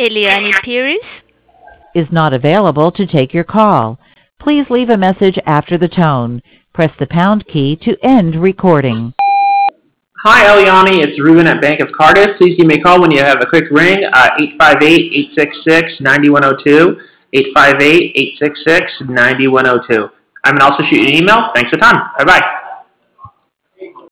Eliani Pires is not available to take your call. Please leave a message after the tone. Press the pound key to end recording. Hi, Eliani. It's Ruben at Bank of Cardiff. Please give me a call when you have a quick ring. 858-866-9102. 858-866-9102. I can also shoot you an email. Thanks for the time. Bye-bye.